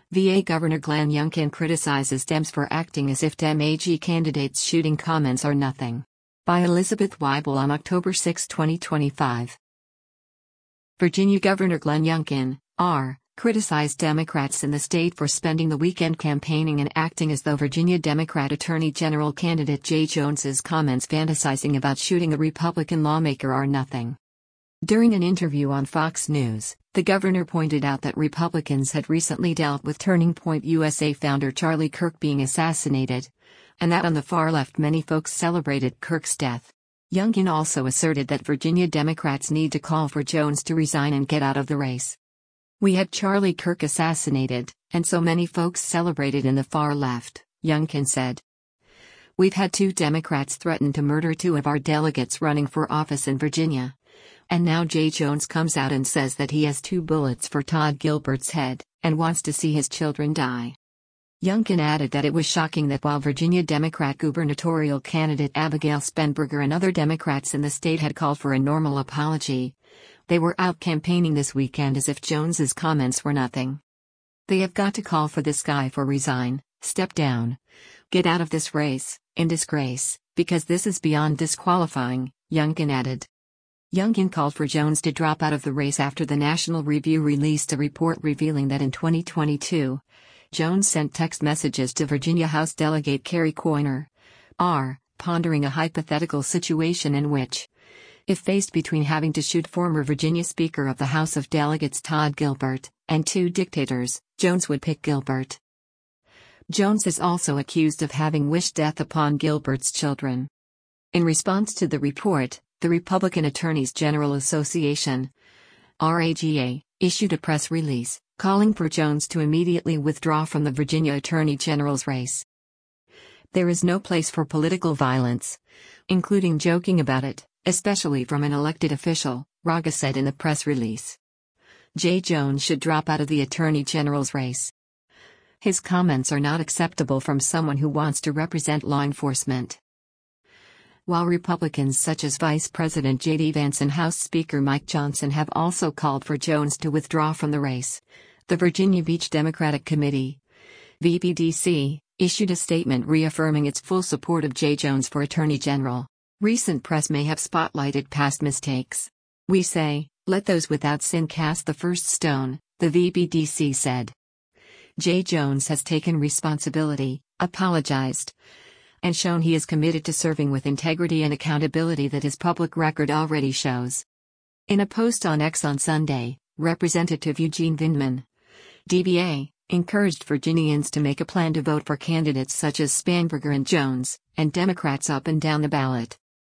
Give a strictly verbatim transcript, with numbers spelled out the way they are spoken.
V A Governor Glenn Youngkin criticizes Dems for acting as if Dem A G candidates' shooting comments are nothing. By Elizabeth Weibel on October sixth, twenty twenty-five. Virginia Governor Glenn Youngkin, R., criticized Democrats in the state for spending the weekend campaigning and acting as though Virginia Democrat Attorney General candidate Jay Jones's comments fantasizing about shooting a Republican lawmaker are nothing. During an interview on Fox News, the governor pointed out that Republicans had recently dealt with Turning Point U S A founder Charlie Kirk being assassinated, and that on the far left many folks celebrated Kirk's death. Youngkin also asserted that Virginia Democrats need to call for Jones to resign and get out of the race. "We had Charlie Kirk assassinated, and so many folks celebrated in the far left," Youngkin said. "We've had two Democrats threaten to murder two of our delegates running for office in Virginia. And now Jay Jones comes out and says that he has two bullets for Todd Gilbert's head, and wants to see his children die." Youngkin added that it was shocking that while Virginia Democrat gubernatorial candidate Abigail Spanberger and other Democrats in the state had called for a normal apology, they were out campaigning this weekend as if Jones's comments were nothing. "They have got to call for this guy for resign, step down, get out of this race, in disgrace, because this is beyond disqualifying," Youngkin added. Youngkin called for Jones to drop out of the race after the National Review released a report revealing that in twenty twenty-two, Jones sent text messages to Virginia House Delegate Kerry Coyner, R., pondering a hypothetical situation in which, if faced between having to shoot former Virginia Speaker of the House of Delegates Todd Gilbert and two dictators, Jones would pick Gilbert. Jones is also accused of having wished death upon Gilbert's children. In response to the report, the Republican Attorneys General Association, R A G A, issued a press release, calling for Jones to immediately withdraw from the Virginia Attorney General's race. "There is no place for political violence, including joking about it, especially from an elected official," Raga said in the press release. Jay Jones should drop out of the Attorney General's race. His comments are not acceptable from someone who wants to represent law enforcement. While Republicans such as Vice President J D Vance and House Speaker Mike Johnson have also called for Jones to withdraw from the race, the Virginia Beach Democratic Committee, V B D C, issued a statement reaffirming its full support of Jay Jones for Attorney General. "Recent press may have spotlighted past mistakes. We say, let those without sin cast the first stone," the V B D C said. Jay Jones has taken responsibility, apologized, and shown he is committed to serving with integrity and accountability that his public record already shows. In a post on X on Sunday, Representative Eugene Vindman, D B A, encouraged Virginians to make a plan to vote for candidates such as Spanberger and Jones, and Democrats up and down the ballot.